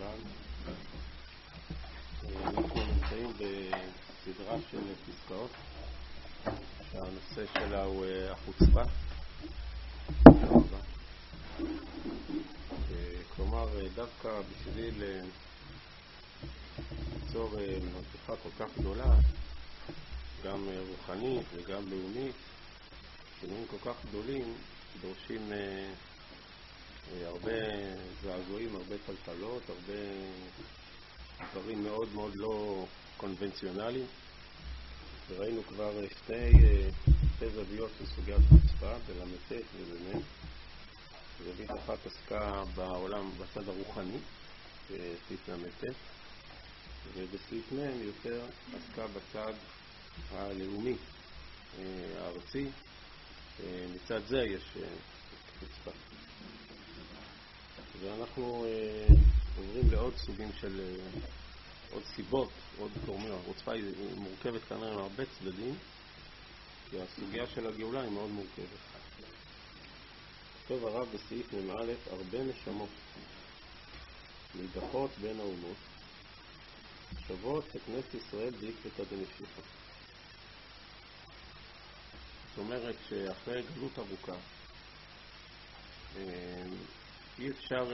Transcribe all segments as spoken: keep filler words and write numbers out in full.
לכולם. אנחנו נמצאים בסדרה של פסקאות שהנושא שלה הוא החוצפה. כלומר, דווקא בשביל ליצור מהפכה כל כך גדולה, גם רוחנית וגם לאומית, שינויים כל כך גדולים דורשים הרבה זעזועים, הרבה טלטלות, הרבה דברים מאוד מאוד לא קונבנציונליים. וראינו כבר שתי, שתי זוויות של סוגיית חוצפה, בלמתת ובמם. זווית אחת עסקה בעולם בצד הרוחני, בסעיף למתת, ובסעיף מם יותר עסקה בצד הלאומי, הארצי. מצד זה יש חוצפה. ואנחנו עוברים לעוד סוגים של עוד סיבות, עוד גורמים. החוצפה היא מורכבת כנראה מהרבה צדדים, כי הסוגיה של הגאולה היא מאוד מורכבת. כתוב הרב בסעיף מ"א, הרבה נשמות נידחות בין האומות שוות לכנסת ישראל בעקבתא דמשיחא. זאת אומרת שאחרי גלות ארוכה אי אפשר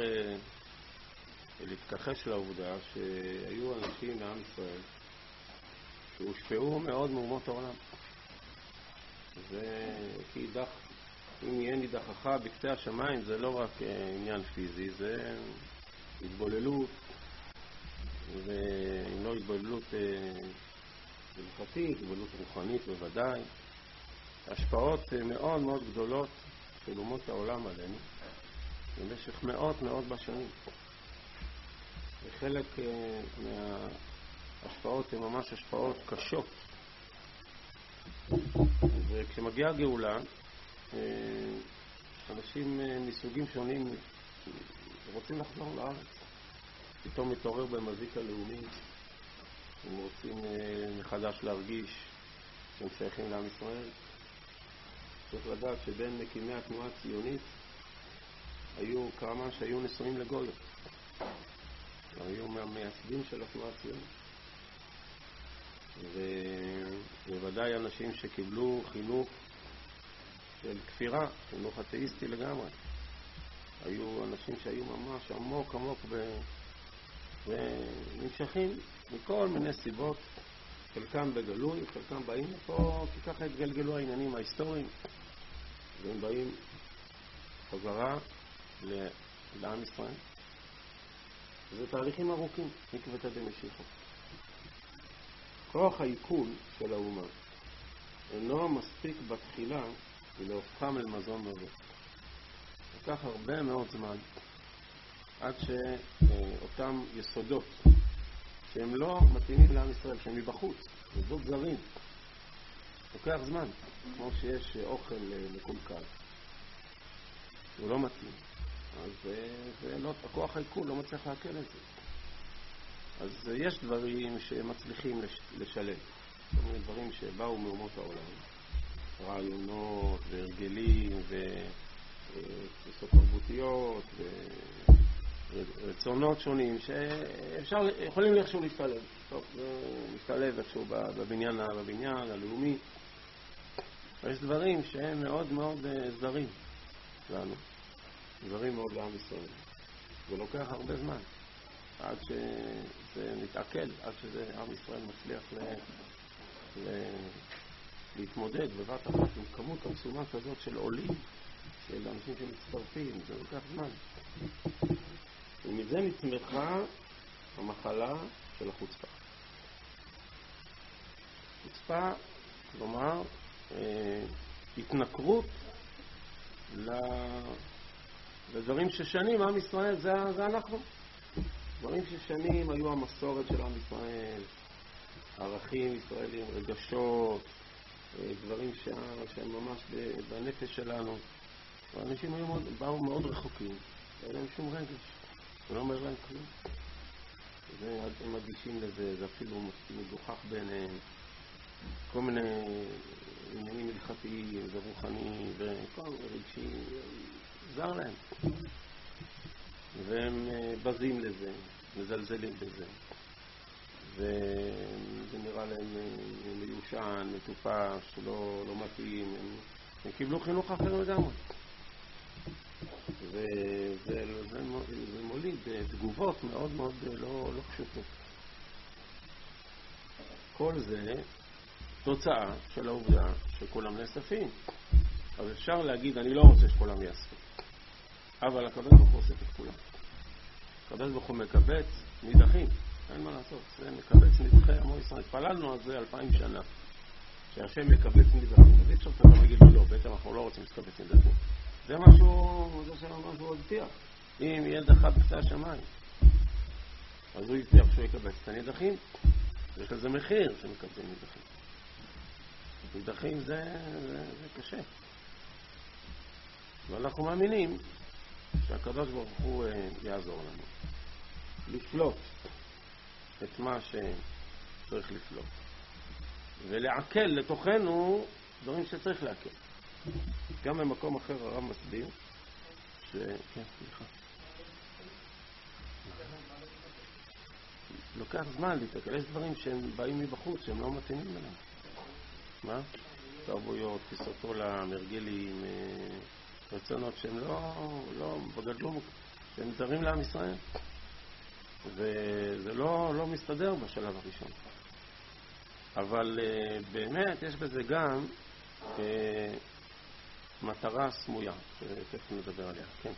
להתכחש לעובדה שהיו אנשים מעם ישראל שהושפעו מאוד מאומות העולם. וכי אידך, אם יהיה נידחך בקצה השמיים, זה לא רק עניין פיזי, זה התבוללות, ואם לא התבוללות הלכתית, התבוללות רוחנית בוודאי. השפעות מאוד מאוד גדולות של אומות העולם עלינו במשך מאות מאות בשנים. וחלק מההשפעות הן ממש השפעות קשות. וכשמגיעה הגאולה, אנשים מסוגים שונים רוצים לחזור לארץ. פתאום מתעורר במזיק הלאומי, הם רוצים מחדש להרגיש שהם שייכים לעם ישראל. צריך לדעת שבין מקימי התנועה הציונית היו כמה שהיו נשואים לגויות. היו מהמייסדים של התנועה הציונית. ובוודאי אנשים שקיבלו חינוך של כפירה, חינוך אתאיסטי לגמרי. היו אנשים שהיו ממש עמוק עמוק ו... ונמשכים מכל מיני סיבות, חלקם בגלוי, חלקם באים לפה, כי ככה התגלגלו העניינים ההיסטוריים, והם באים חזרה לעם ישראל. זה תהליכים ארוכים, עקבתא דמשיחא. כוח העיכול של האומה אינו מספיק בתחילה ולהופכם אל מזון מזון. לקח הרבה מאוד זמן עד שאותם יסודות שהם לא מתאימים לעם ישראל, שהם מבחוץ, יסודות זרים, לוקח זמן, כמו שיש אוכל מקולקל, הוא לא מתאים, אז זה לא, הכוח העיכול לא מצליח להקל את זה. אז יש דברים שמצליחים לשלב, זאת אומרת דברים שבאו מאומות העולם, רעיונות והרגלים ותפיסות תרבותיות ורצונות שונים שאפשר, יכולים איכשהו להשתלב. טוב, להשתלב איכשהו בבניין, בבניין הלאומי. ויש דברים שהם מאוד מאוד זרים לנו, דברים מאוד לעם ישראל. זה לוקח הרבה זמן עד שזה מתעכל, עד שזה עם ישראל מצליח ל... ל... להתמודד בבת אחת עם כמות עצומה כזאת של עולים, של אנשים שמצטרפים. זה לוקח זמן. ומזה נצמחה המחלה של החוצפה. חוצפה, כלומר, אה, התנכרות לדברים ששנים עם ישראל, זה, זה אנחנו. דברים ששנים היו המסורת של עם ישראל, ערכים ישראלים, רגשות, דברים שהם ממש בנפש שלנו. ואנשים היו מאוד, באו מאוד רחוקים, אין להם שום רגש, זה לא אומר להם כלום. הם מגישים לזה, זה אפילו מגוחך ביניהם, כל מיני עניינים הלכתיים ורוחני וכל רגשי, זר להם. והם בזים לזה, מזלזלים בזה. וזה נראה להם מיושן, מטופש, לא, לא מתאים. הם, הם קיבלו חינוך אחר לגמרי. וזה זה, זה, זה מוליד תגובות מאוד מאוד לא, לא פשוטות. כל זה תוצאה של העובדה שכולם נאספים. אז אפשר להגיד, אני לא רוצה שכולם יאספו. אבל הקדוש ברוך הוא עושה את כולם. הקדוש ברוך הוא מקבץ נידחים. אין מה לעשות. זה מקבץ נידחי עמו ישראל. התפללנו על זה אלפיים שנה. שהשם מקבץ נידחים. אז אי אפשר פתאום להגיד לו, לא, בעצם אנחנו לא רוצים לקבץ נידחים. זה משהו, זה משהו שהוא הבטיח. אם יהיה דחה בקצה השמיים, אז הוא הבטיח שהוא יקבץ את הנידחים. יש לזה מחיר שמקבצים נידחים. נידחים זה, זה, זה קשה. ואנחנו מאמינים שהקדוש ברוך הוא יעזור לנו לפלוט את מה שצריך לפלוט ולעכל לתוכנו דברים שצריך לעכל. גם במקום אחר הרב מסביר ש... כן, סליחה. לוקח זמן להתעכל. יש דברים שהם באים מבחוץ, שהם לא מתאימים אליהם. מה? תרבויות, תפיסות עולם, הרגלים, רצונות שהם לא, לא בגדלו, שהם זרים לעם ישראל. וזה לא, לא מסתדר בשלב הראשון. אבל באמת יש בזה גם מטרה סמויה, שתכף נדבר עליה. כן.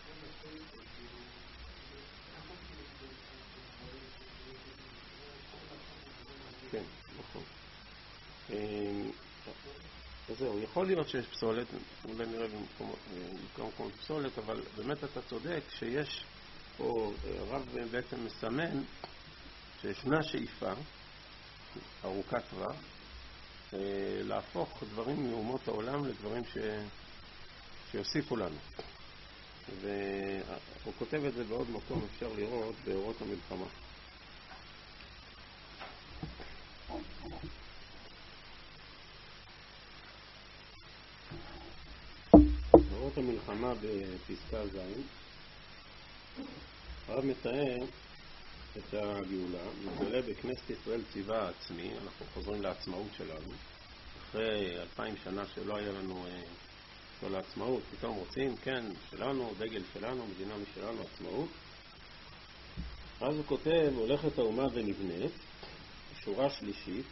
כן, נכון. אז זהו, יכול להיות שיש פסולת, אולי נראה במקום פסולת, אבל באמת אתה צודק שיש פה, הרב בעצם מסמן שישנה שאיפה ארוכת טווח להפוך דברים מאומות העולם לדברים ש... שיוסיפו לנו. והוא כותב את זה בעוד מקום, אפשר לראות באורות המלחמה. באורות המלחמה בפסקה ז' הרב מתאר את הגאולה, מתגלה בכנסת ישראל צבא עצמי, אנחנו חוזרים לעצמאות שלנו, אחרי אלפיים שנה שלא היה לנו כל העצמאות, פתאום רוצים, כן, שלנו, דגל שלנו, מדינה משלנו, עצמאות. אז הוא כותב, הולכת האומה ונבנית, שורה שלישית,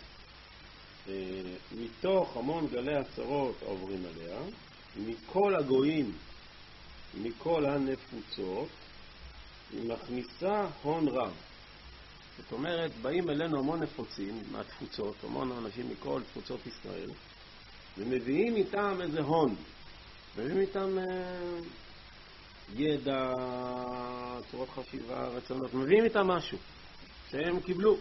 מתוך המון גלי הצרות עוברים עליה, מכל הגויים, מכל הנפוצות, היא מכניסה הון רב. זאת אומרת, באים אלינו המון נפוצים מהתפוצות, המון אנשים מכל תפוצות ישראל, ומביאים איתם איזה הון. מביאים איתם אה, ידע, צורות חשיבה, רצונות, מביאים איתם משהו שהם קיבלו.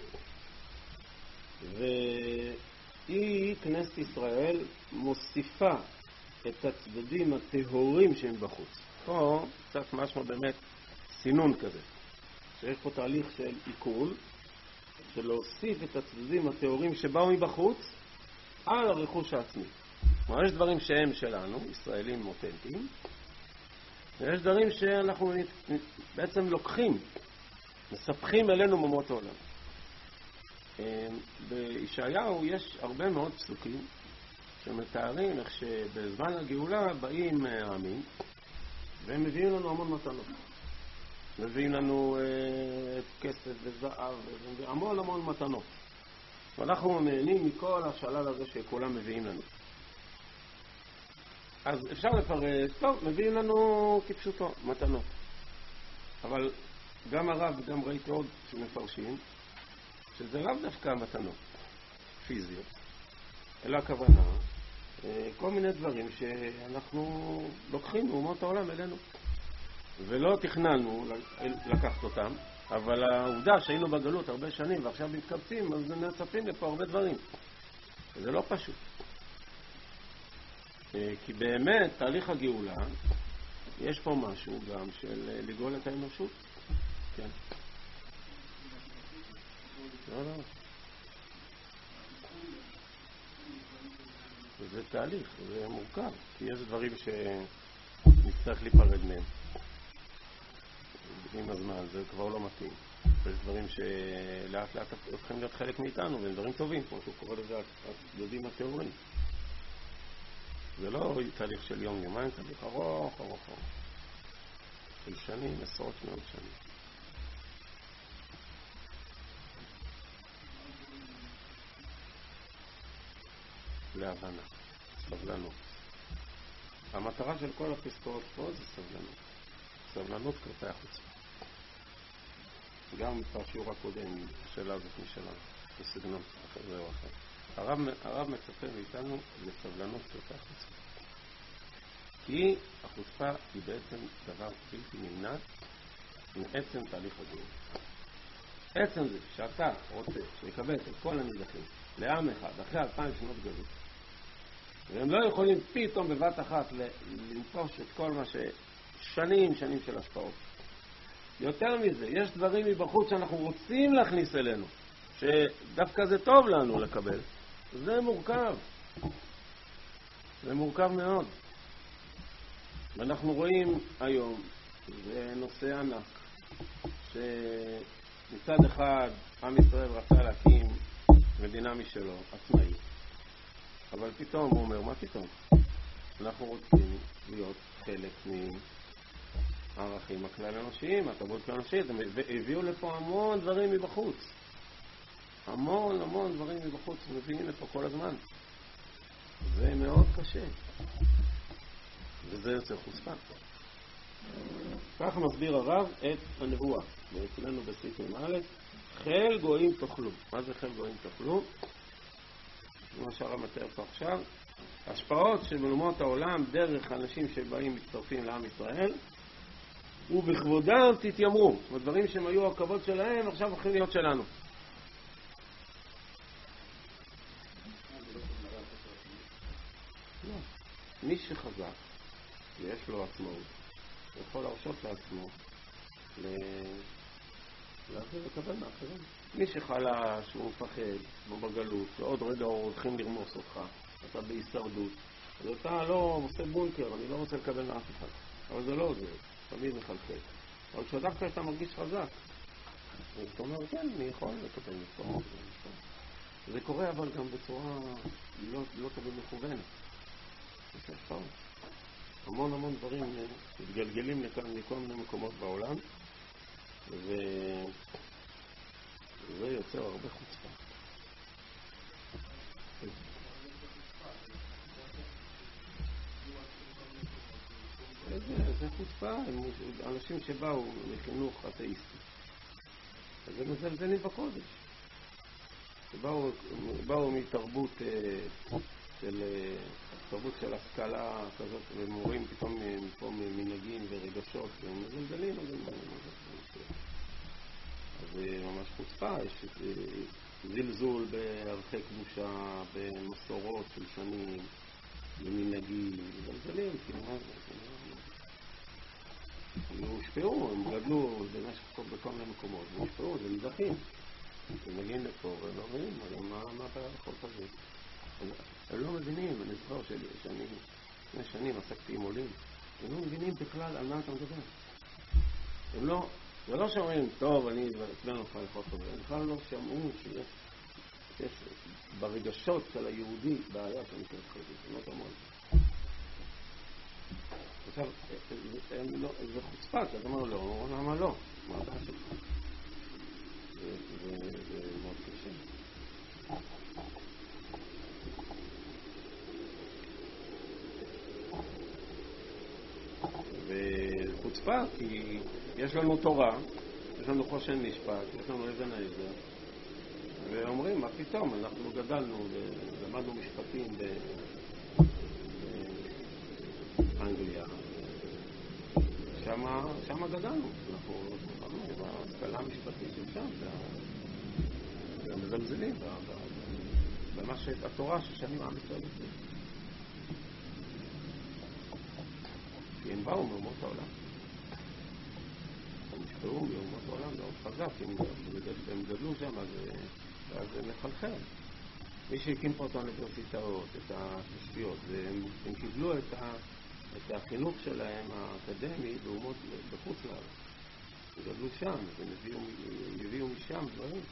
והיא, כנסת ישראל, מוסיפה את הצדדים הטהורים שהם בחוץ. פה קצת משהו באמת סינון כזה. שיש פה תהליך של עיכול, של להוסיף את הצדדים הטהורים שבאו מבחוץ על הרכוש העצמי. כלומר, יש דברים שהם שלנו, ישראלים אותנטיים, ויש דברים שאנחנו בעצם לוקחים, מספחים אלינו מאומות העולם. בישעיהו יש הרבה מאוד פסוקים שמתארים איך שבזמן הגאולה באים העמים והם מביאים לנו המון מתנות. מביאים לנו אה, כסף וזהב, המון המון מתנות. ואנחנו נהנים מכל השלל הזה שכולם מביאים לנו. אז אפשר לפרש, טוב, מביאים לנו כפשוטו, מתנות. אבל גם הרב וגם ראיתי עוד שמפרשים, שזה לאו דווקא מתנות פיזיות, אלא הכוונה, כל מיני דברים שאנחנו לוקחים מאומות העולם אלינו. ולא תכננו לקחת אותם, אבל העובדה שהיינו בגלות הרבה שנים ועכשיו מתקבצים, אז נאספים לפה הרבה דברים. וזה לא פשוט. כי באמת, תהליך הגאולה, יש פה משהו גם של לגאול את האנושות. כן. לא, לא. זה תהליך, זה מורכב, כי יש דברים שנצטרך להיפרד מהם. עם הזמן, זה כבר לא מתאים. ויש דברים שלאט לאט הופכים להיות חלק מאיתנו, והם דברים טובים, כמו שהוא קורא לזה הצדדים התיאוריים. זה לא תהליך של יום יומיים, תהליך ארוך, ארוך, ארוך. של שנים, עשרות מאות שנים. להבנה, סבלנות. המטרה של כל הפסקאות פה זה סבלנות. סבלנות כלפי החוצה. גם בשיעור הקודם, השאלה הזאת נשאלה, בסגנון אחר זה או אחר. הרב, הרב מצפה מאיתנו לסבלנות כלפי החוצה. כי החוצפה היא בעצם דבר בלתי נמנע מעצם תהליך הגיור. עצם זה שאתה רוצה לקבל את כל הנזכים לעם אחד אחרי אלפיים שנות גלות, והם לא יכולים פתאום בבת אחת לנפוש את כל מה ששנים שנים של השפעות. יותר מזה, יש דברים מבחוץ שאנחנו רוצים להכניס אלינו, שדווקא זה טוב לנו לקבל. זה מורכב. זה מורכב מאוד. ואנחנו רואים היום, זה נושא ענק, שמצד אחד עם ישראל רצה להקים מדינה משלו, עצמאית. אבל פתאום הוא אומר, מה פתאום? אנחנו רוצים להיות חלק מהערכים הכלל אנושיים, התרבות הכלל אנושית, והביאו לפה המון דברים מבחוץ. המון המון דברים מבחוץ, מביאים לפה כל הזמן. זה מאוד קשה. וזה יוצא חוצפה. כך מסביר הרב את הנבואה. ואצלנו בסעיף א', חיל גויים תאכלו. מה זה חיל גויים תאכלו? מה שהרב מתאר פה עכשיו, השפעות של מלומות העולם דרך אנשים שבאים מצטרפים לעם ישראל, ובכבודם תתיימרו. הדברים שהם היו הכבוד שלהם עכשיו הולכים להיות שלנו. לא. מי שחזק ויש לו עצמאות, הוא יכול להרשות לעצמו להעביר לקבל מאחרים. מי שחלש, הוא מפחד, הוא בגלות, שעוד רגע הולכים לרמוס אותך, אתה בהישרדות, אז אתה לא עושה בונקר, אני לא רוצה לקבל מאף אחד. אבל זה לא עוזר, תמיד מחלחל. אבל כשדווקא אתה מרגיש חזק, אתה אומר, כן, אני יכול לקבל מפה. זה קורה אבל גם בצורה לא, לא תמיד מכוונת. זה השפעות. המון המון דברים מתגלגלים לכאן מכל מיני מקומות בעולם, וזה יוצר הרבה חוצפה. זה חוצפה, אנשים שבאו לחינוך אתאיסטי. זה מזלזלים בקודש. שבאו מתרבות של תרבות של השכלה כזאת, ומורים פתאום מפה מנהגים ורגשות, והם מזלזלים, אז זה ממש חוצפה, יש זלזול בערכי קדושה, במסורות של שנים, במנהגים, מזלזלים, כי מה זה? הם הושפעו, הם גדלו במשך בכל מיני מקומות, הם הושפעו, זה נזכים. הם מגיעים לפה ולא מבינים, מה הבעיה בכל כזה? הם לא מבינים, אני זוכר שאני לפני שנים עסקתי עם עולים, הם לא מבינים בכלל על מה אתה מדבר. הם לא, זה לא שאומרים, טוב, אני אצלנו לך לכל כזה, הם בכלל לא שמעו שיש ברגשות של היהודי בעיה שנקראת חזית, הם לא תאמרו את זה. עכשיו, זה חוצפה, אתה אומר לא, למה לא? מה הבעיה שלך? זה מאוד קשה. וחוצפה, כי יש לנו תורה, יש לנו חושן משפט, יש לנו אבן העזר, ואומרים, מה פתאום, אנחנו גדלנו, למדנו משפטים באנגליה, שמה, שמה גדלנו, אנחנו למדנו בהשכלה המשפטית של שם, ומזלזלים במה שהתורה ששנים עם ישראל לפני. כי הם באו מאומות העולם. הם נשפעו מאומות העולם מאוד חזק, הם גדלו שם, אז זה מחלחל. מי שהקים פה את האוניברסיטאות, את התשתיות, הם קיבלו את החינוך שלהם האקדמי באומות בחוץ לארץ. הם גדלו שם, הם הביאו סתם דברים.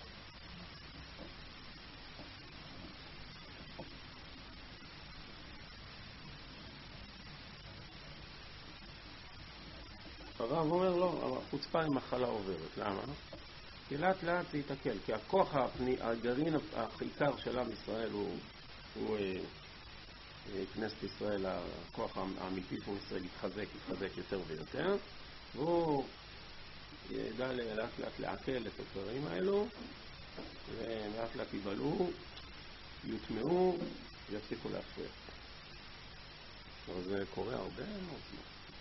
הרב אומר לו, החוצפה היא מחלה עוברת. למה? כי לאט לאט זה יתקל, כי הכוח הפני, הגרעין, העיקר של עם ישראל הוא, הוא אה, אה, כנסת ישראל, הכוח האמיתי של ישראל יתחזק, יתחזק יותר ויותר, והוא ידע לאט לאט לעכל את הדברים האלו, ולאט לאט יבלעו, יוטמעו, ויפסיקו להפריע. אבל זה קורה הרבה מאוד זמן.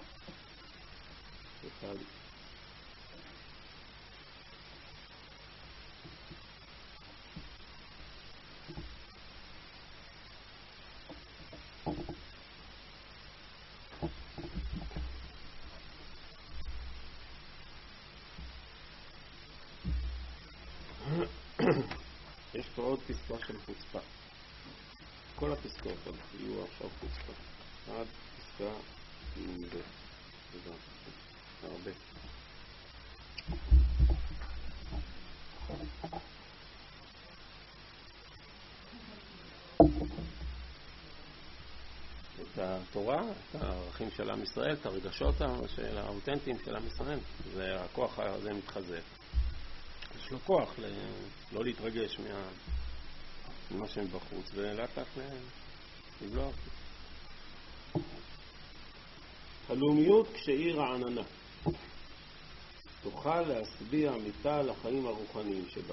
בכלל. יש פה עוד פסקה של חוצפה. כל הפסקאות יהיו עכשיו חוצפה. עד פסקה עם זה. הרבה. את התורה, את הערכים של עם ישראל, את הרגשות של האותנטיים של עם ישראל, זה הכוח הזה מתחזק. יש לו כוח לא להתרגש ממה שהם בחוץ, ולאט לאט לבלוע. הלאומיות כשהיא רעננה תוכל להשביע מיטה לחיים הרוחניים שבה,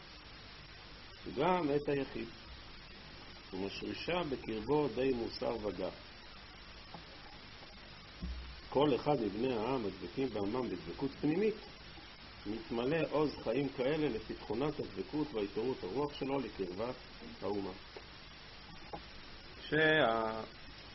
גם את היחיד, ומשרישה בקרבו די מוסר וגע. כל אחד מבני העם הדבקים בעמם בדבקות פנימית מתמלא עוז חיים כאלה לפתחונת הדבקות וההתעוררות הרוח שלו לקרבת האומה. שהעם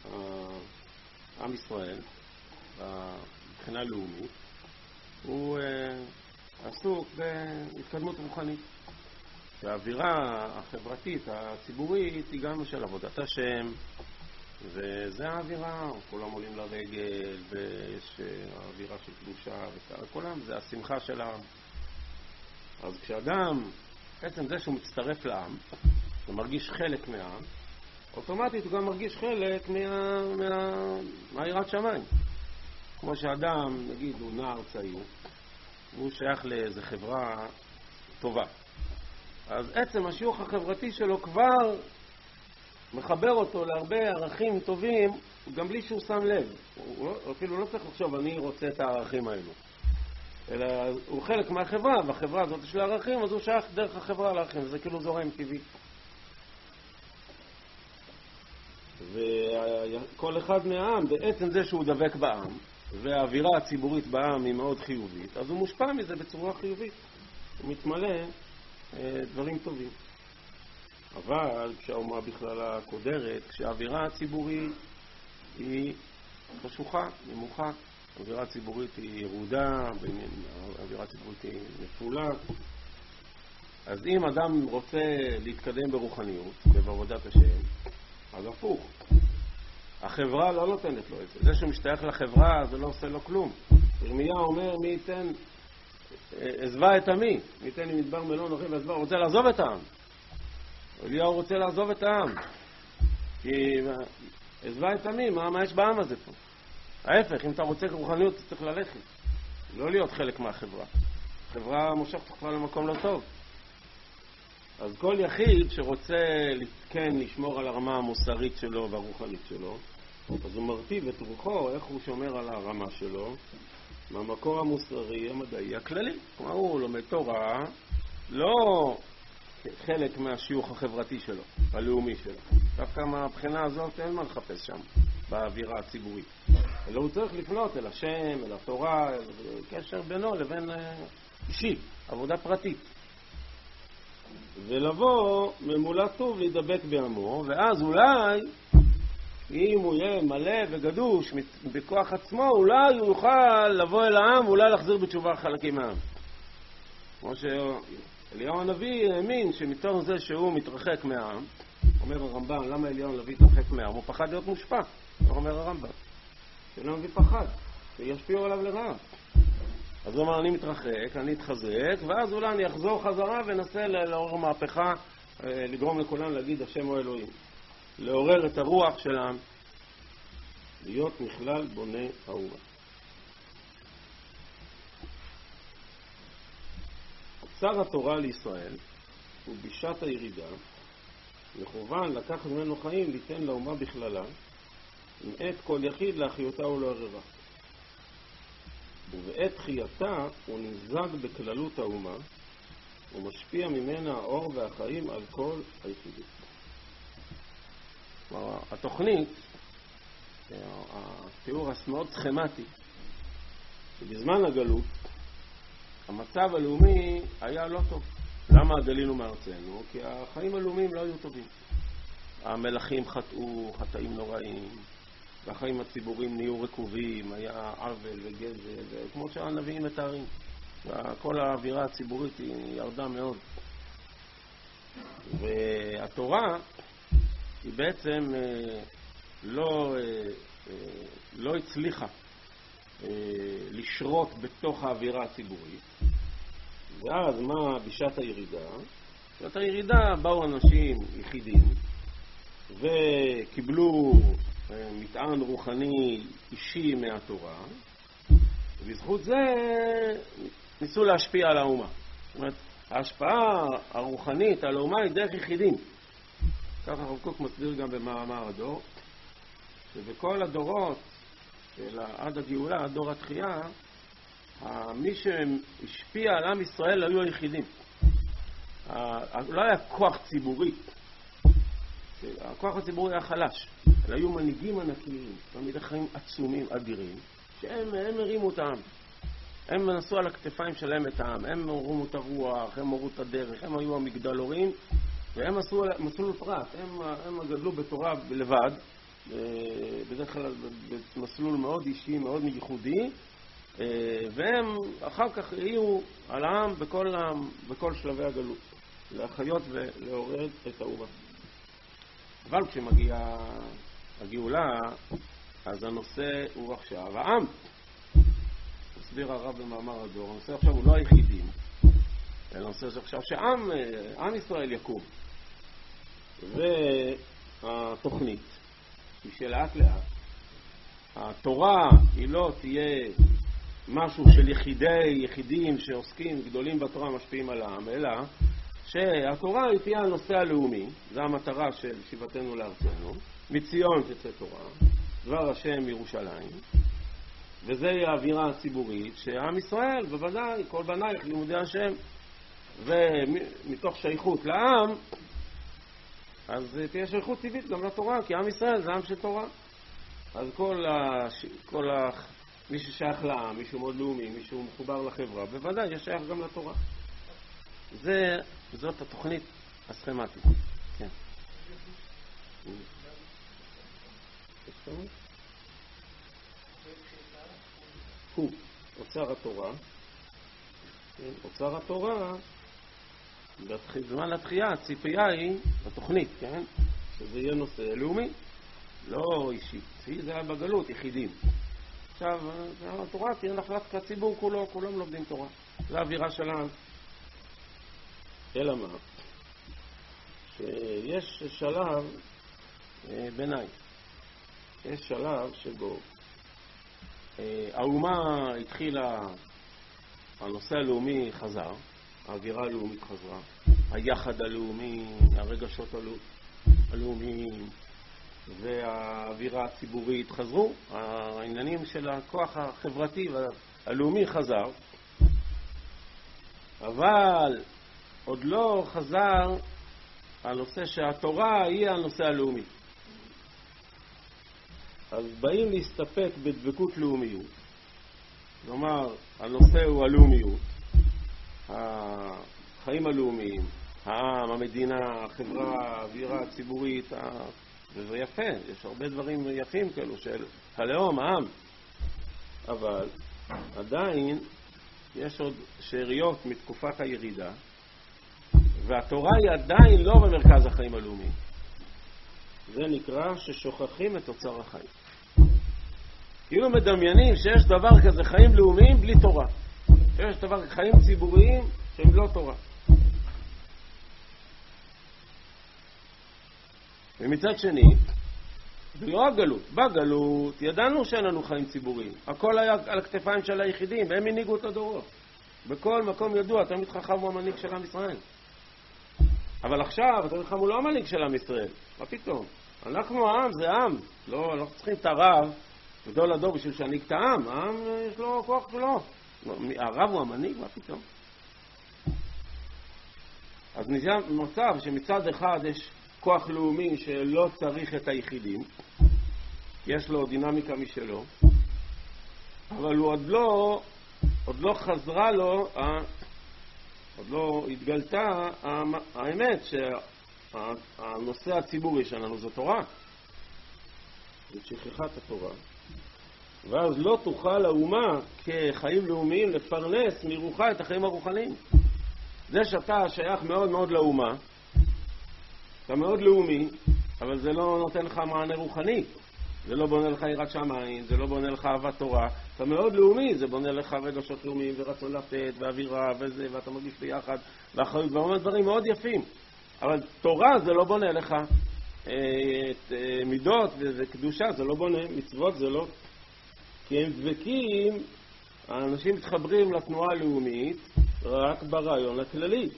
ישראל מבחינה לאומית הוא עסוק בהתקדמות רוחנית. והאווירה החברתית הציבורית היא גם של עבודת השם, וזה האווירה, כולם עולים לרגל, ויש האווירה של קדושה וכולם, זה השמחה של העם. אז כשאדם, בעצם זה שהוא מצטרף לעם, הוא מרגיש חלק מהעם, אוטומטית הוא גם מרגיש חלק מה, מה, מהיראת שמיים. כמו שאדם, נגיד, הוא נער צעיר, הוא שייך לאיזו חברה טובה. אז עצם השיוך החברתי שלו כבר מחבר אותו להרבה ערכים טובים, גם בלי שהוא שם לב. הוא אפילו לא צריך לחשוב, אני רוצה את הערכים האלו. אלא הוא חלק מהחברה, והחברה הזאת יש לה ערכים, אז הוא שייך דרך החברה לערכים, וזה כאילו זורם טבעי. וכל אחד מהעם, בעצם זה שהוא דבק בעם, והאווירה הציבורית בעם היא מאוד חיובית, אז הוא מושפע מזה בצורה חיובית. הוא מתמלא דברים טובים. אבל כשהאומה בכללה קודרת, כשהאווירה הציבורית היא חשוכה, נמוכה, האווירה הציבורית היא ירודה, האווירה הציבורית היא נפולה, אז אם אדם רוצה להתקדם ברוחניות, בעבודת השם, אז הפוך. החברה לא נותנת לו את זה. זה שמשתייך לחברה, זה לא עושה לו כלום. ירמיה אומר, מי ייתן, עזבה את עמי, מי ייתן לי מדבר מלון אוכי ועזבה, הוא רוצה לעזוב את העם. אליהו רוצה לעזוב את העם. כי עזבה את עמי, מה, מה יש בעם הזה פה? ההפך, אם אתה רוצה רוחניות, אתה צריך ללכת. לא להיות חלק מהחברה. החברה מושכת אותך למקום לא טוב. אז כל יחיד שרוצה כן לשמור על הרמה המוסרית שלו והרוחנית שלו, אז הוא מרטיב את רוחו, איך הוא שומר על הרמה שלו, מהמקור המוסרי, המדעי, הכללי. כלומר, הוא לומד תורה, לא חלק מהשיוך החברתי שלו, הלאומי שלו. דווקא מהבחינה הזאת אין מה לחפש שם, באווירה הציבורית. אלא הוא צריך לפנות אל השם, אל התורה, אל קשר בינו לבין אישי, עבודה פרטית. ולבוא ממולא טוב להידבק בעמו, ואז אולי, אם הוא יהיה מלא וגדוש בכוח עצמו, אולי הוא יוכל לבוא אל העם, אולי להחזיר בתשובה חלקים מהעם. כמו שאליהו הנביא האמין שמתוך זה שהוא מתרחק מהעם, אומר הרמב"ם, למה אליהו הנביא התרחק מהעם? הוא פחד להיות מושפע, אומר הרמב"ם. שאליהו הנביא פחד, שישפיעו עליו לרעה. אז הוא אמר, אני מתרחק, אני אתחזק, ואז אולי אני אחזור חזרה ונסה לעורר מהפכה, לגרום לכולם להגיד השם הוא אלוהים. לעורר את הרוח של העם, להיות מכלל בוני האומה. צר התורה לישראל ובישת הירידה, מכוון לקחת ממנו חיים ליתן לאומה בכללה, עם עת כל יחיד להחיותה ולעוררה. ובעת חייתה הוא נזג בכללות האומה, ומשפיע ממנה האור והחיים על כל היחידים. התוכנית, התיאור המאוד סכמטי, שבזמן הגלות המצב הלאומי היה לא טוב. למה גלינו מארצנו? כי החיים הלאומיים לא היו טובים. המלכים חטאו, חטאים נוראים, והחיים הציבוריים נהיו רקובים, היה עוול וגזל, וכמו שהנביאים מתארים. כל האווירה הציבורית היא ירדה מאוד. והתורה היא בעצם לא, לא הצליחה לשרות בתוך האווירה הציבורית. ואז מה בשעת הירידה? בשעת הירידה באו אנשים יחידים וקיבלו מטען רוחני אישי מהתורה, ובזכות זה ניסו להשפיע על האומה. זאת אומרת, ההשפעה הרוחנית על האומה היא דרך יחידים. ככה הרב קוק מסביר גם במאמר הדור, שבכל הדורות של עד הגאולה, עד דור התחייה, מי שהשפיע על עם ישראל היו היחידים. לא היה כוח ציבורי. הכוח הציבורי היה חלש. אלא היו מנהיגים ענקיים, תלמידי חיים עצומים, אדירים, שהם הם הרימו את העם. הם נסו על הכתפיים שלהם את העם. הם הורו את הרוח, הם הורו את הדרך, הם היו המגדלורים, והם עשו מסלול פרט. הם, הם גדלו בתורה לבד, בדרך כלל במסלול מאוד אישי, מאוד ייחודי, והם אחר כך יהיו על העם בכל, העם, בכל שלבי הגלות, להחיות ולעורר את האומה. אבל כשמגיעה הגאולה, אז הנושא הוא עכשיו העם. מסביר הרב במאמר הדור, הנושא עכשיו הוא לא היחידים, אלא הנושא שעכשיו שעם עם ישראל יקום. והתוכנית היא שלאט לאט התורה היא לא תהיה משהו של יחידי, יחידים שעוסקים גדולים בתורה משפיעים על העם, אלא שהתורה היא תהיה הנושא הלאומי. זו המטרה של שיבתנו לארצנו, מציון תצא תורה, דבר השם מירושלים, וזה האווירה הציבורית שעם ישראל, בוודאי כל בנייך לימודי השם, ומתוך שייכות לעם אז תהיה שייכות טבעית גם לתורה, כי עם ישראל זה עם של תורה. אז כל, הש... כל ה... מי ששייך לעם, מישהו מאוד לאומי, מישהו מחובר לחברה, בוודאי יש שייך גם לתורה. זה, זאת התוכנית הסכמטית. כן. הוא, אוצר התורה. כן, אוצר התורה, בזמן התחייה, הציפייה היא, התוכנית, כן? שזה יהיה נושא לאומי, לא אישי. זה היה בגלות, יחידים. עכשיו, התורה תהיה נחלת הציבור כולו, כולם לומדים תורה. זה האווירה שלנו. אלא מה? שיש שלב ביניים. יש שלב שבו האומה התחילה, הנושא הלאומי חזר, האווירה הלאומית חזרה, היחד הלאומי, הרגשות הלאומיים והאווירה הציבורית חזרו, העניינים של הכוח החברתי והלאומי חזר, אבל עוד לא חזר הנושא שהתורה היא הנושא הלאומי. אז באים להסתפק בדבקות לאומיות. כלומר, הנושא הוא הלאומיות, החיים הלאומיים, העם, המדינה, החברה, האווירה הציבורית, וזה יפה, יש הרבה דברים יפים כאלו של הלאום, העם. אבל עדיין יש עוד שאריות מתקופת הירידה, והתורה היא עדיין לא במרכז החיים הלאומיים. זה נקרא ששוכחים את אוצר החיים. כאילו מדמיינים שיש דבר כזה חיים לאומיים בלי תורה. יש דבר, חיים ציבוריים שהם לא תורה. ומצד שני, לא הגלות, בגלות ידענו שאין לנו חיים ציבוריים. הכל היה על הכתפיים של היחידים, והם הנהיגו את הדורות. בכל מקום ידוע, תלמיד חכם הוא המנהיג של עם ישראל. אבל עכשיו, תלמיד חכם הוא לא המנהיג של עם ישראל. מה פתאום? אנחנו העם, זה עם. לא, אנחנו צריכים את הרב, גדול הדור בשביל שנהיג את העם. העם יש לו כוח שלו. הרב הוא המנהיג, מה פתאום? אז נשאר מצב שמצד אחד יש כוח לאומי שלא צריך את היחידים, יש לו דינמיקה משלו, אבל הוא עוד לא, עוד לא חזרה לו, עוד לא התגלתה האמת שהנושא הציבורי שלנו זו תורה, זאת שכחת התורה, ואז לא תוכל האומה כחיים לאומיים לפרנס מרוחה את החיים הרוחניים. זה שאתה שייך מאוד מאוד לאומה, אתה מאוד לאומי, אבל זה לא נותן לך מענה רוחני. זה לא בונה לך יראת שמיים, זה לא בונה לך אהבת תורה. אתה מאוד לאומי, זה בונה לך רגשות לאומיים ורצון לתת ואווירה וזה, ואתה מרגיש ביחד ואחריות, ואומר דברים מאוד יפים. אבל תורה זה לא בונה לך את מידות וקדושה, זה לא בונה, מצוות זה לא. כי הם דבקים, האנשים מתחברים לתנועה הלאומית רק ברעיון הכללי.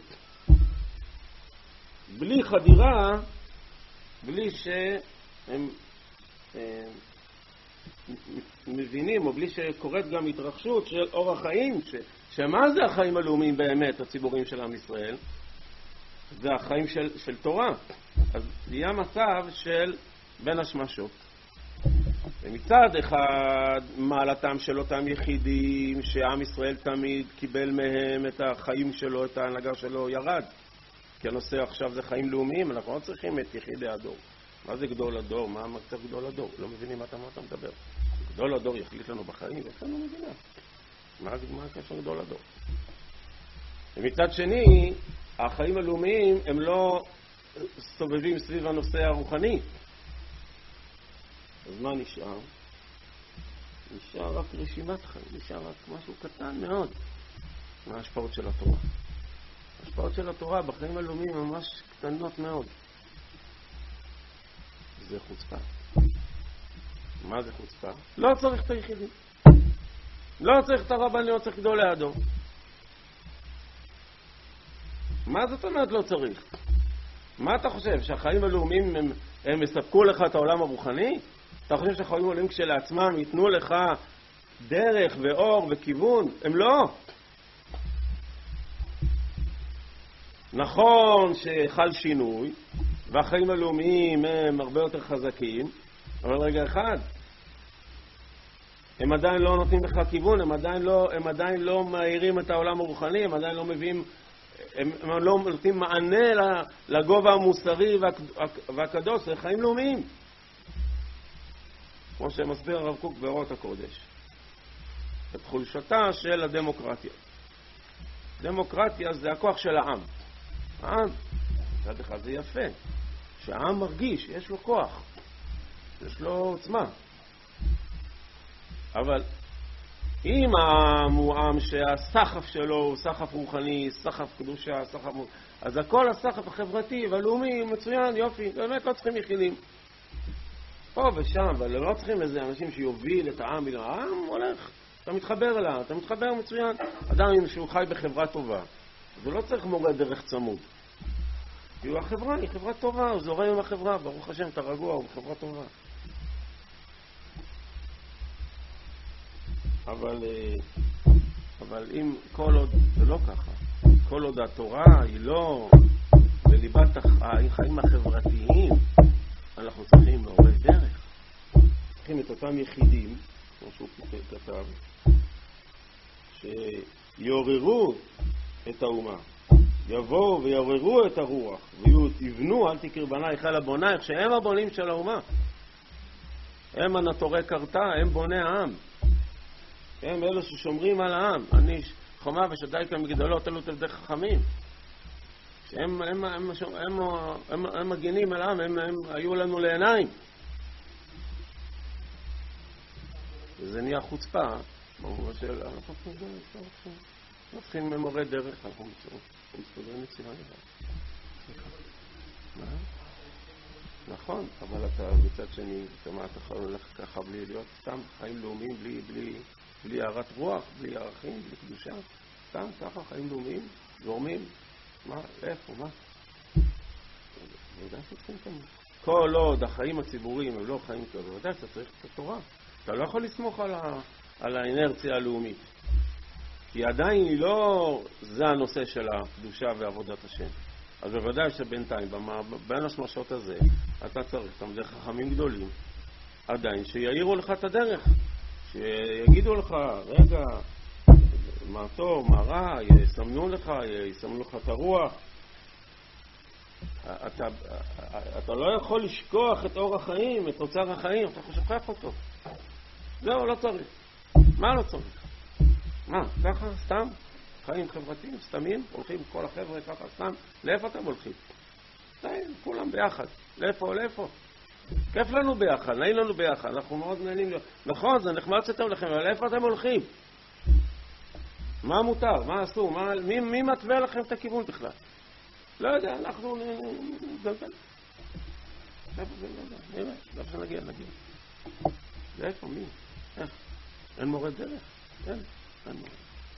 בלי חדירה, בלי שהם אה, מבינים, או בלי שקורית גם התרחשות של אורח חיים, ש, שמה זה החיים הלאומיים באמת, הציבוריים של עם ישראל? זה החיים של, של תורה. אז יהיה מצב של בין השמשות. ומצד אחד, מעלתם של אותם יחידים, שעם ישראל תמיד קיבל מהם את החיים שלו, את ההנהגה שלו, ירד. כי הנושא עכשיו זה חיים לאומיים, אנחנו לא צריכים את יחידי הדור. מה זה גדול הדור? מה המצב גדול הדור? לא מבינים מה אתה, מה אתה מדבר. גדול הדור יחליט לנו בחיים, איך לנו מבינה? מה, מה הקשר גדול הדור? ומצד שני, החיים הלאומיים הם לא סובבים סביב הנושא הרוחני. אז מה נשאר? נשאר רק רשימת חיים, נשאר רק משהו קטן מאוד מההשפעות של התורה. ההשפעות של התורה בחיים הלאומיים ממש קטנות מאוד. זה חוצפה. מה זה חוצפה? לא צריך את היחידים. לא צריך את הרבן, לא צריך גדולי הדור. מה זאת אומרת לא צריך? מה אתה חושב? שהחיים הלאומיים הם, הם מספקו לך את העולם הרוחני? אתה חושב שהחיים הלאומיים כשלעצמם ייתנו לך דרך ואור וכיוון? הם לא. נכון שחל שינוי, והחיים הלאומיים הם הרבה יותר חזקים, אבל רגע אחד, הם עדיין לא נותנים לך כיוון, הם עדיין לא, הם עדיין לא מאירים את העולם הרוחני, הם עדיין לא מביאים, הם, הם לא נותנים מענה לגובה המוסרי והקדוש, זה חיים לאומיים. כמו שמסביר הרב קוק באורות הקודש. את חולשתה של הדמוקרטיה. דמוקרטיה זה הכוח של העם. העם, מצד אחד זה יפה, שהעם מרגיש, יש לו כוח, יש לו עוצמה. אבל אם העם הוא עם שהסחף שלו הוא סחף רוחני, סחף קדושה, סחף... אז הכל הסחף החברתי והלאומי מצוין, יופי, באמת לא צריכים יחידים. פה ושם, אבל לא צריכים איזה אנשים שיוביל את העם, העם הולך, אתה מתחבר אליו, אתה מתחבר מצוין. אדם שהוא חי בחברה טובה, זה לא צריך מורה דרך צמוד. כי החברה היא חברה טובה, הוא זורם עם החברה, ברוך השם, אתה רגוע, הוא חברה טובה. אבל, אבל אם כל עוד, זה לא ככה, כל עוד התורה היא לא בליבת החיים החברתיים, אנחנו צריכים מעורב דרך. צריכים את אותם יחידים, כמו שהוא כתב, שיעוררו את האומה. יבואו ויעוררו את הרוח, ויבנו, אל תקר בנייך אלא בונייך, שהם הבונים של האומה. הם הנטורי קרתא, הם בוני העם. הם אלו ששומרים על העם. אני חומה ושדייקה מגדולות אלו תלדי חכמים. שהם הם, הם, הם, הם, הם מגינים על העם, הם, הם היו לנו לעיניים. וזה נהיה חוצפה. ברור של... לא צריכים ממורה דרך, אנחנו מסתדרים מצוין לבד. מה? נכון, אבל אתה מצד שני, מה אתה יכול ללכת ככה בלי להיות סתם חיים לאומיים, בלי, בלי, בלי הערת רוח, בלי ערכים, בלי קדושה, סתם ככה חיים לאומיים, זורמים, מה, איפה, מה? ודאי שצריכים כאן. כל עוד החיים הציבוריים הם לא חיים כאלה, ודאי שאתה צריך את התורה. אתה לא יכול לסמוך על, ה, על האנרציה הלאומית. כי עדיין היא לא, זה הנושא של הקדושה ועבודת השם. אז בוודאי שבינתיים, בין השמשות הזה, אתה צריך תמדי חכמים גדולים, עדיין שיעירו לך את הדרך, שיגידו לך, רגע, מה טוב, מה רע, יסמנו לך, יסמנו לך את הרוח. אתה, אתה לא יכול לשכוח את אור החיים, את אוצר החיים, אתה שוכח אותו. זהו, לא צריך. מה לא צריך? מה, ככה, סתם? חיים חברתיים, סתמים, הולכים כל החבר'ה ככה סתם, לאיפה אתם הולכים? סתם, כולם ביחד. לאיפה, לאיפה? כיף לנו ביחד, נעים לנו ביחד, אנחנו מאוד נהנים להיות. נכון, זה נחמד שאתם לכם, אבל לאיפה אתם הולכים? מה מותר? מה אסור? מה, מי, מי מתווה לכם את הכיוון בכלל? לא יודע, אנחנו נגלגל. איפה זה לא יודע? נראה, לאיפה שנגיע, נגיע. לאיפה, מי? איך? אין מורה דרך? אין, אין מורה.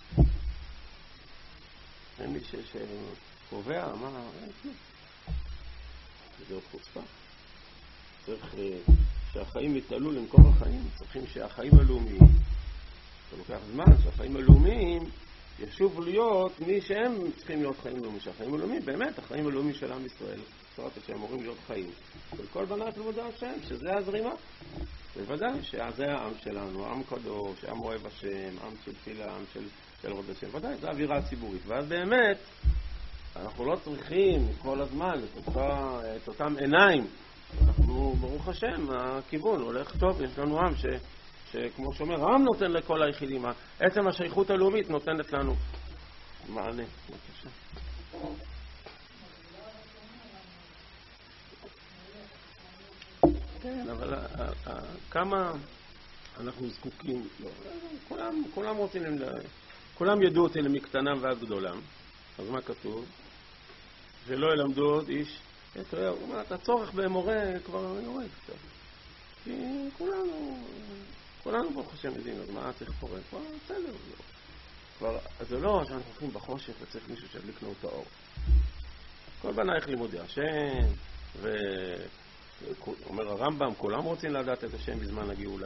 אין מי שקובע, מה, אין כלום. זה עוד חוצפה. צריך שהחיים יתעלו למקום החיים, צריכים שהחיים הלאומיים, זה לוקח זמן, שהחיים הלאומיים ישובו להיות מי שהם צריכים להיות חיים לאומיים, שהחיים הלאומיים, באמת, החיים הלאומיים של עם ישראל, תורת השם, אמורים להיות חיים. של כל בנת לבודה השם, שזה הזרימה. בוודאי שזה העם שלנו, עם קדוש, עם אוהב השם, עם של תפילה, עם של, של עבוד השם, ודאי, זה האווירה הציבורית. ואז באמת, אנחנו לא צריכים כל הזמן את, אותה, את אותם עיניים. אנחנו, ברוך השם, הכיוון הולך טוב, יש לנו עם ש, שכמו שאומר, העם נותן לכל היחידים, עצם השייכות הלאומית נותנת לנו מענה. בבקשה. כן, אבל כמה אנחנו זקוקים, לא, כולם, כולם רוצים, כולם ידעו אותי למקטנם ועד גדולם, אז מה כתוב? שלא ילמדו עוד איש, הוא אומר, את הצורך במורה כבר יורד קצת, כי כולנו, כולנו ברוך השם יודעים, אז מה צריך קורה? כבר בסדר, כבר, אז זה לא שאנחנו הולכים בחושך וצריך מישהו שידליק לנו את האור. כל בנייך לימודי השם, ו... אומר הרמב"ם, כולם רוצים לדעת את השם בזמן הגאולה.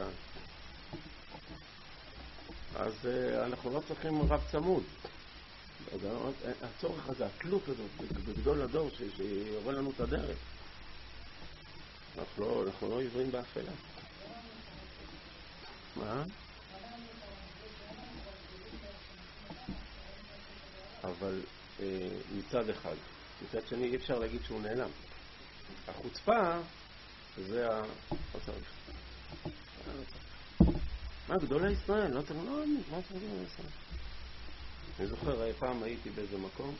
אז uh, אנחנו לא צריכים רב צמוד. הצורך הזה, התלות הזאת, בגדול הדור ש- שיורה לנו את הדרך. אנחנו לא, אנחנו לא עיוורים באפלה. מה? אבל uh, מצד אחד. מצד שני, אי אפשר להגיד שהוא נעלם. החוצפה זה ה... לא צריך. מה, גדולי ישראל? לא צריך, לא, מה צריך גדולי ישראל? אני זוכר, פעם הייתי באיזה מקום,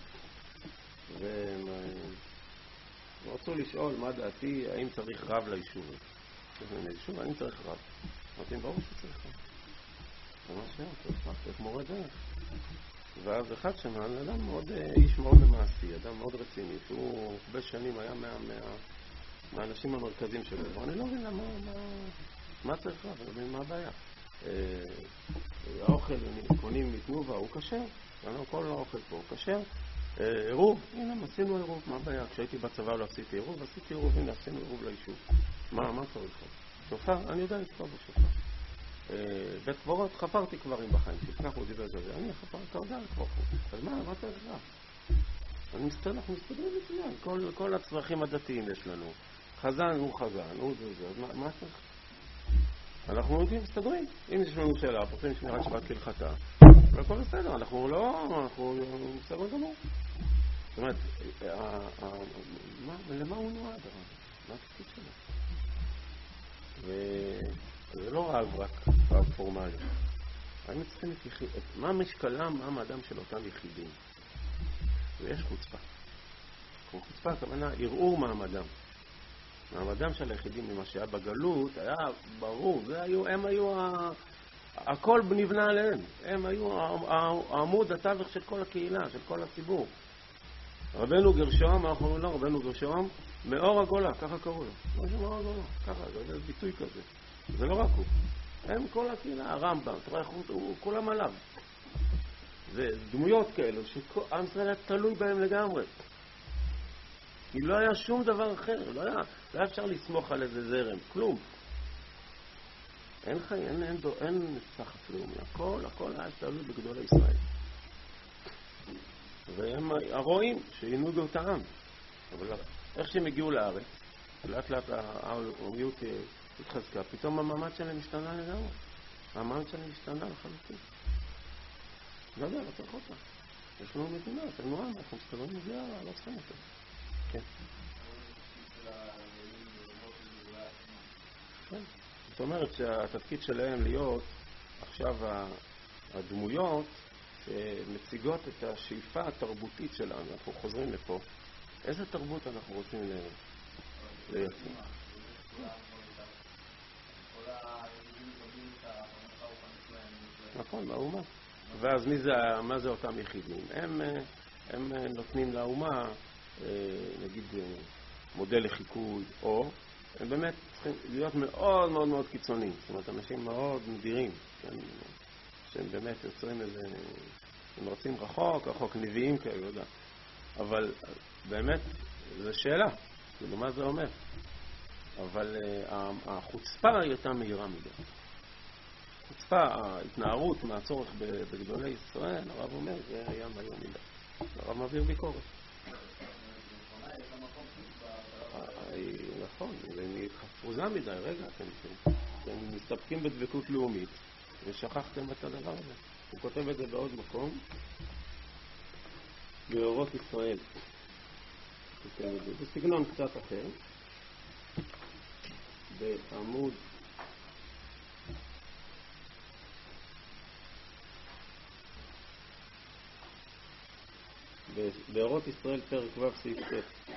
ורצו לשאול מה דעתי, האם צריך רב ליישוב. ליישוב, האם צריך רב? אמרתי, ברור שצריך רב. ממש לא, צריך רב, צריך מורה דרך. ואז אחד שמן, אדם מאוד, איש מאוד מעשי, אדם מאוד רציני, שהוא הרבה שנים היה מה... מה מהאנשים המרכזיים שלו, ואני לא מבין למה, מה, מה צריך רב, אני לא מבין מה הבעיה. האוכל, קונים מתנובה, הוא קשר, כל האוכל פה הוא קשר. עירוב, הנה, עשינו עירוב, מה הבעיה? כשהייתי בצבא לא עשיתי עירוב, עשיתי עירוב, הנה, עשינו עירוב ליישוב. מה, מה צריך? שופר? אני יודע לצפור בשופר. בית קברות, חפרתי קברים בחיים, תפקח הוא דיבר על זה, אני חפר, אתה יודע לקבור פה. אז מה, מה צריך רב? אני מסתכל, אנחנו מסתדרים מצוין, כל, כל הצרכים הדתיים יש לנו. חזן הוא חזן, הוא זה זה, אז מה, מה צריך? אנחנו יודעים, מסתדרים. אם יש לנו שאלה, פותחים שמירת שבת כהלכתה, והכל בסדר, אנחנו לא, אנחנו מסתדרים גמור. זאת אומרת, למה הוא נועד? מה התפקיד שלו? וזה לא רב רק, רב פורמלי. היינו צריכים את יחיד, מה משקלם, מה המאדם של אותם יחידים? ויש חוצפה. חוצפה, הכוונה, ערעור מעמדם. מעמדם של היחידים ממה שהיה בגלות היה ברור, זה היו, הם היו הכל נבנה עליהם. הם היו העמוד התווך של כל הקהילה, של כל הציבור. רבנו גרשום, אנחנו אומרים לו, רבנו גרשום, מאור הגולה, ככה קראו לו. משהו מאור הגולה, ככה, זה ביטוי כזה. זה לא רק הוא. הם כל הקהילה, הרמב"ם, הוא כולם עליו. זה דמויות כאלו, שעם ישראל היה תלוי בהם לגמרי. כי לא היה שום דבר אחר, לא היה, לא היה אפשר לסמוך על איזה זרם, כלום. אין חי, אין, אין, אין, אין סחף לאומי, הכל, הכל היה תלוי בגדולי ישראל. והם הרואים שהנהיגו את העם. אבל איך שהם הגיעו לארץ, לאט לאט העמיות התחזקה, פתאום המעמד שלהם השתנה לגמרי. המעמד שלהם השתנה לחלוטין. לא יודע, לא צריך אותה. יש לנו מדינה, יש לנו עם, אנחנו מסתדרים מגיעה, לא צריכים אותה. כן. כן. זאת אומרת שהתפקיד שלהם להיות עכשיו הדמויות שמציגות את השאיפה התרבותית שלנו. אנחנו חוזרים לפה. איזה תרבות אנחנו רוצים לייצר? נכון, האומה. ואז מי זה, מה זה אותם יחידים? הם, הם נותנים לאומה, נגיד, מודל לחיקוי, או הם באמת צריכים להיות מאוד מאוד מאוד קיצוניים. זאת אומרת, אנשים מאוד נדירים, שהם באמת יוצרים איזה, הם רצים רחוק, רחוק נביאים כאלה, יודע. אבל באמת, זו שאלה, כאילו מה זה אומר? אבל החוצפה היא יותר מהירה מדי. החוצפה, ההתנערות מהצורך בגדולי ישראל, הרב אומר, זה היה מהיר מדי. הרב מעביר ביקורת. נכון, זה חפוזה מדי, רגע, אתם מסתפקים בדבקות לאומית ושכחתם את הדבר הזה. הוא כותב את זה בעוד מקום, באורות ישראל. זה סגנון קצת אחר, בעמוד באורות ישראל פרק ו' סעיף ט'.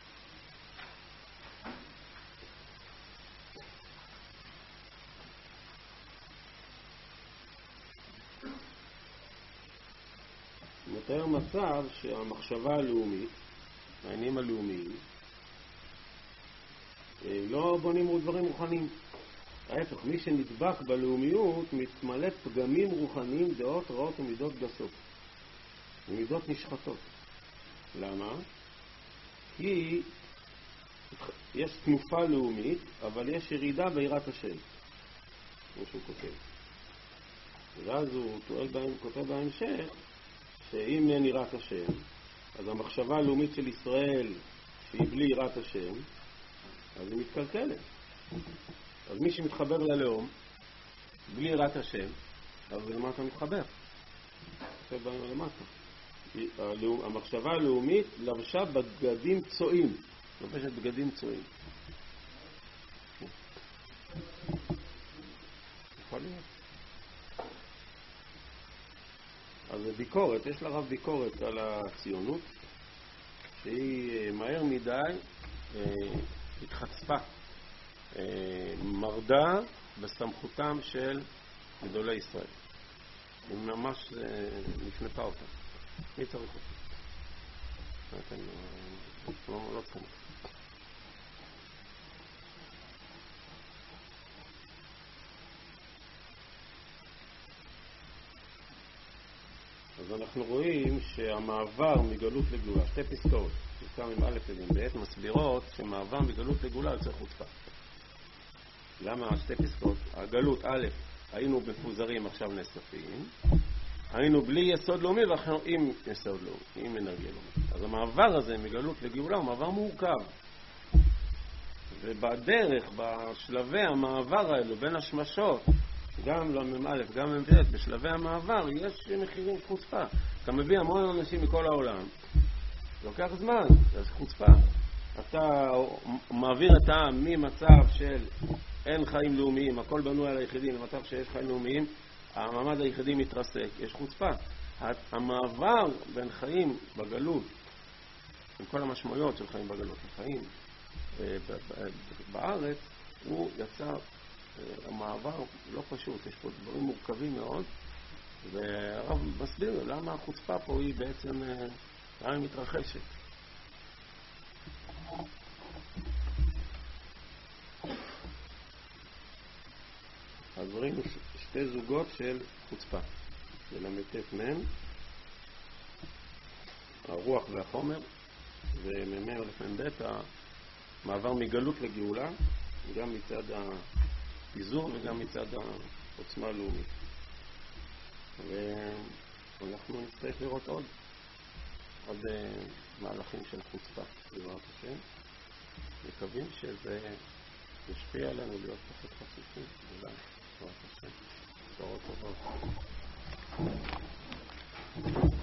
מתאר מצב שהמחשבה הלאומית, העניינים הלאומיים, לא בונים דברים רוחניים. ההפך, מי שנדבק בלאומיות מתמלא פגמים רוחניים, דעות רעות ומידות גסות. ומידות נשחטות. למה? כי יש תנופה לאומית, אבל יש ירידה ביראת השם. כמו שהוא כותב. ואז הוא תואל בהם, כותב בהמשך, שאם אין יראת השם, אז המחשבה הלאומית של ישראל, שהיא בלי יראת השם, אז היא מתקלקלת. אז מי שמתחבר ללאום, בלי יראת השם, אז למה אתה מתחבר? כותב בהם למטה. המחשבה הלאומית לבשה בגדים צועים. לבשת בגדים צועים. יכול להיות. אז ביקורת, יש לרב ביקורת על הציונות, שהיא מהר מדי התחצפה, מרדה בסמכותם של גדולי ישראל. היא ממש נפנפה אותה. מי צריך אותה? אתם לא צריכים. אז אנחנו רואים שהמעבר מגלות לגאולה, שתי פסקאות, פסקה עם א' וגם ב', מסבירות שמעבר מגלות לגאולה יוצר חוצפה. למה שתי פסקאות? הגלות, א', היינו מפוזרים, עכשיו נאספים, היינו בלי יסוד לאומי ואנחנו עם יסוד לאומי, עם אנרגיה לאומית. אז המעבר הזה מגלות לגאולה הוא מעבר מורכב. ובדרך, בשלבי המעבר האלו, בין השמשות, גם למ"א, גם למ"ב, בשלבי המעבר יש מחירים חוצפה. אתה מביא המון אנשים מכל העולם, לוקח זמן, זה חוצפה. אתה מעביר את העם ממצב של אין חיים לאומיים, הכל בנוי על היחידים, למצב שיש חיים לאומיים, המעמד היחידי מתרסק, יש חוצפה. המעבר בין חיים בגלות, עם כל המשמעויות של חיים בגלות, החיים בארץ, הוא יצר המעבר לא פשוט, יש פה דברים מורכבים מאוד, והרב מסביר למה החוצפה פה היא בעצם, למה היא מתרחשת. אז ראינו שתי זוגות של חוצפה, של המתת מן, הרוח והחומר, וממר לפן בית, המעבר מגלות לגאולה, גם מצד הפיזור וגם מצד העוצמה הלאומית. ואנחנו נצטרך לראות עוד, עוד מהלכים של חוצפה, בעזרת השם. מקווים שזה ישפיע עלינו להיות פחות חשופים, אולי, בעזרת השם. בשורות טובות.